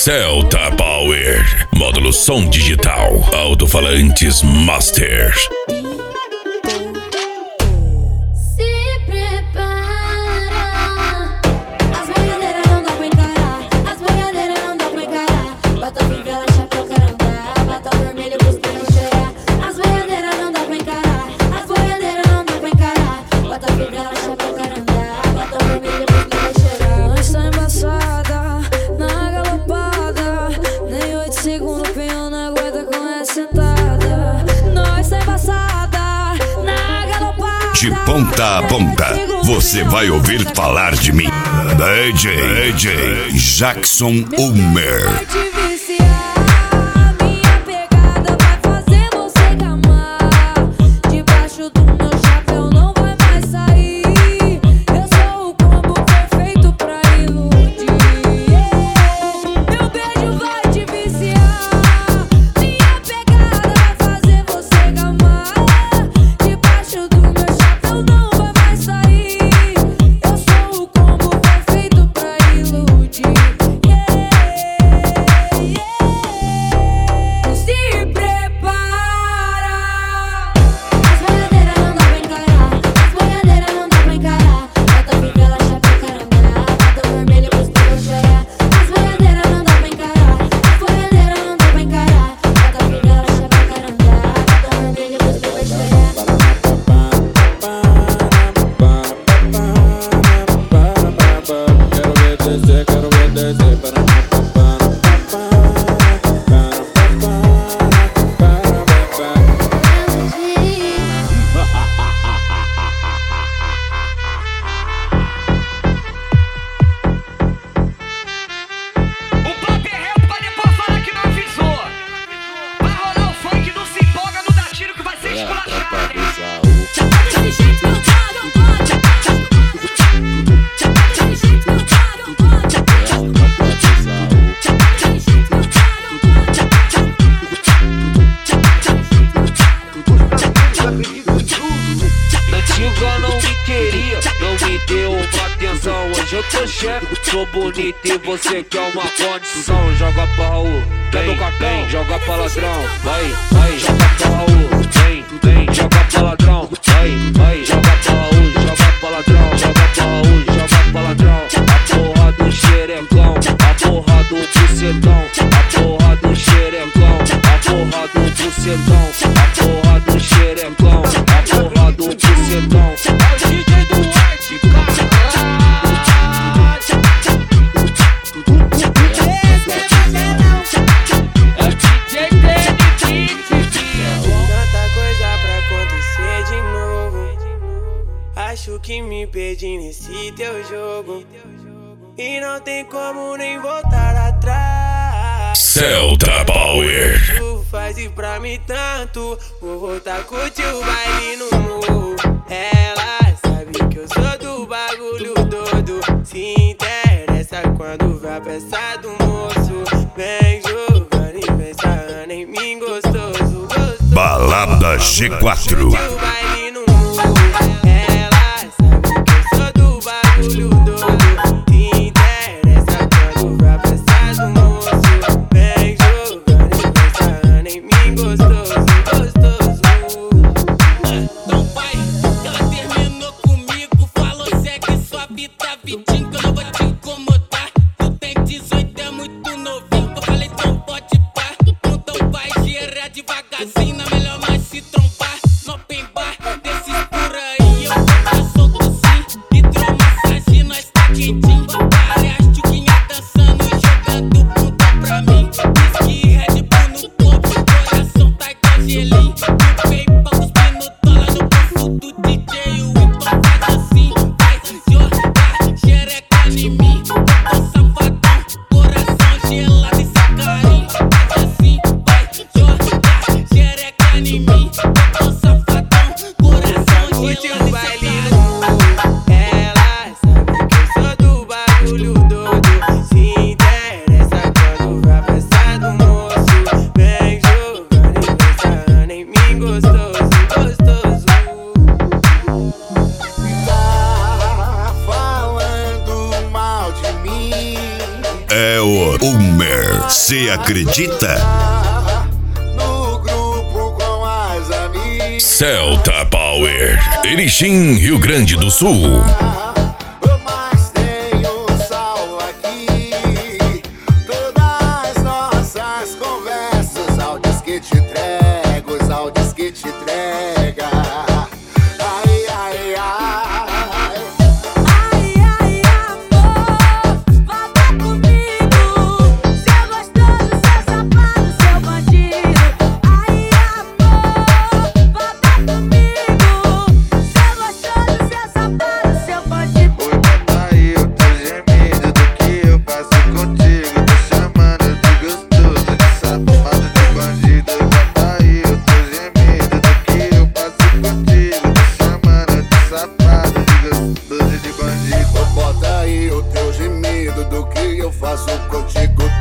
Celta Power, módulo som digital, alto-falantes Master. De ponta a ponta, você vai ouvir falar de mim. DJ Jackson Ulmer. Hoje eu tô chefe, sou bonito e você quer uma condição. Joga pra Raul, vem, vem, joga pra ladrão. Vai, vai, joga pra Raul, vem, vem, joga pra ladrão. Vai, vai, joga pra Raul, joga pra ladrão. Joga pra Raul, joga pra ladrão. A porra do xerecão, a porra do bucetão. A porra do xerecão, a porra do bucetão. A porra do xerecão, a porra do bucetão. É o DJ do White, cara. Acho que me perdi nesse teu jogo e não tem como nem voltar atrás. Celta Power. Tu faz pra mim tanto, vou voltar a curtir o baile no morro. Ela sabe que eu sou do bagulho todo, se interessa quando vê a peça do moço. Vem jogando e vem sarrando em mim gostoso, gostoso. Balada G4. É o Ulmer. Você acredita? No grupo com as amigas. Celta Power, Erechim, Rio Grande do Sul. Mas tem um sal aqui. Todas nossas conversas, áudios que te entrego, os áudios que te entrega. Ai, ai, ai. Ai, ai, amor, volta comigo. Seu gostoso, seu safado, seu bandido. Ai, amor, volta comigo. Seu gostoso, seu safado, seu bandido. Oi, bota aí o teu gemido do que eu faço contigo. Tô chamando de gostoso, de safado, de bandido. Oi, bota aí o teu gemido do que eu faço contigo. Tô chamando de safado, de gostoso, de bandido. Bota aí o teu gemido do que eu faço contigo.